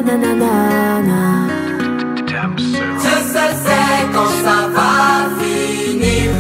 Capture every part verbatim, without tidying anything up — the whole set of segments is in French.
nanana. Je seul sais quand ça va finir.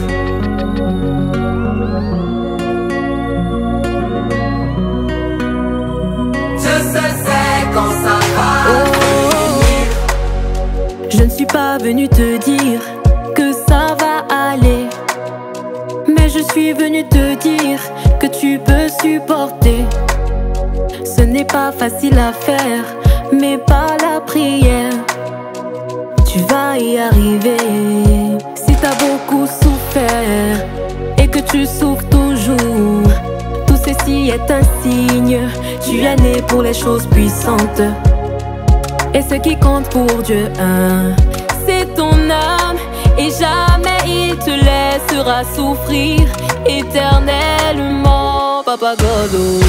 Je seul sais quand ça va oh, finir. Je ne suis pas venue te dire que ça va aller, mais je suis venue te dire que tu peux supporter. Ce n'est pas facile à faire, mais par la prière tu vas y arriver. Si t'as beaucoup souffert et que tu souffres toujours, tout ceci est un signe. Tu es né pour les choses puissantes, et ce qui compte pour Dieu, hein, c'est ton âme. Et jamais il te laissera souffrir éternellement, Papa God.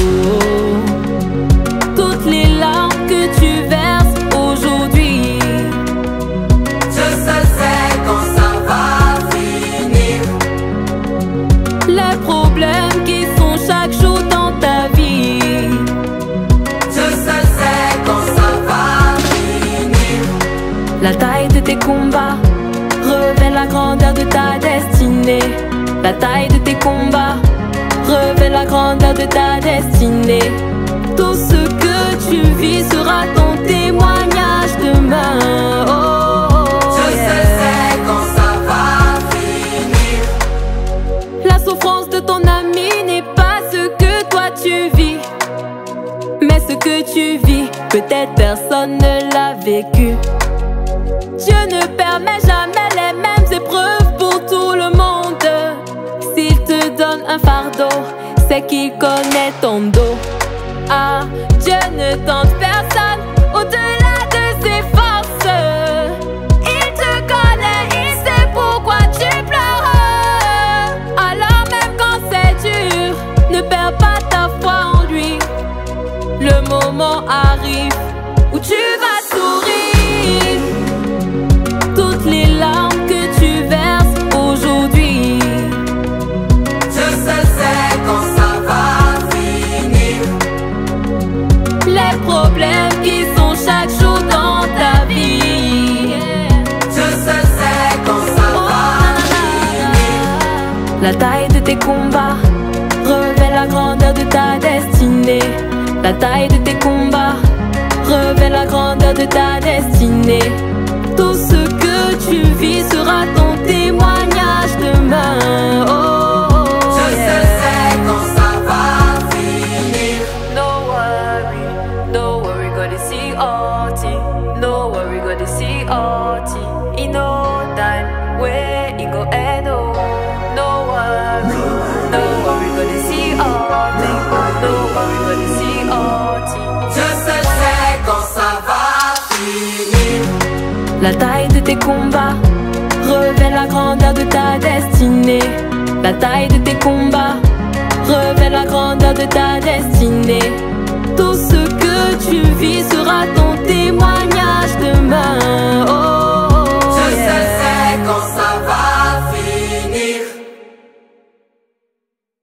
Toutes les larmes que tu verses aujourd'hui, je seul sais quand ça va finir. Les problèmes qui sont chaque jour dans ta vie, je seul sais quand ça va finir. la taille de tes combats révèle la grandeur de ta destinée. La taille de tes combats révèle la grandeur de ta destinée. Tout ce que tu vis sera ton témoignage demain. Oh, je yeah. seul sais quand ça va finir. La souffrance de ton ami n'est pas ce que toi tu vis, mais ce que tu vis, peut-être personne ne l'a vécu. Dieu ne permet jamais les mêmes épreuves pour tout le monde. S'il te donne un fardeau, c'est qu'il connaît ton dos. Ah, Dieu ne tente personne au-delà de ses forces. Il te connaît, il sait pourquoi tu pleures. Alors même quand c'est dur, ne perds pas ta foi en lui. Le moment arrive où tu vas sourire. Toutes les larmes que tu verses aujourd'hui, je seul sais quand ça va finir. les problèmes qui sont chaque jour dans ta vie, je seul sais quand ça va finir. la taille de tes combats révèle la grandeur de ta destinée. La taille de tes combats révèle la grandeur de ta destinée. Tout ce que tu vis sera ton témoignage demain. Oh, je yeah. seul sais quand ça va finir. No worry, no worry, gonna see all T. No worry, gonna see all T. In no time, where it go end, oh. No worry, no worry, gonna see all T. No worry, gonna see all T. Je seul sais quand ça va finir. La taille de tes combats révèle la grandeur de ta destinée. La taille de tes combats révèle la grandeur de ta destinée. Tout ce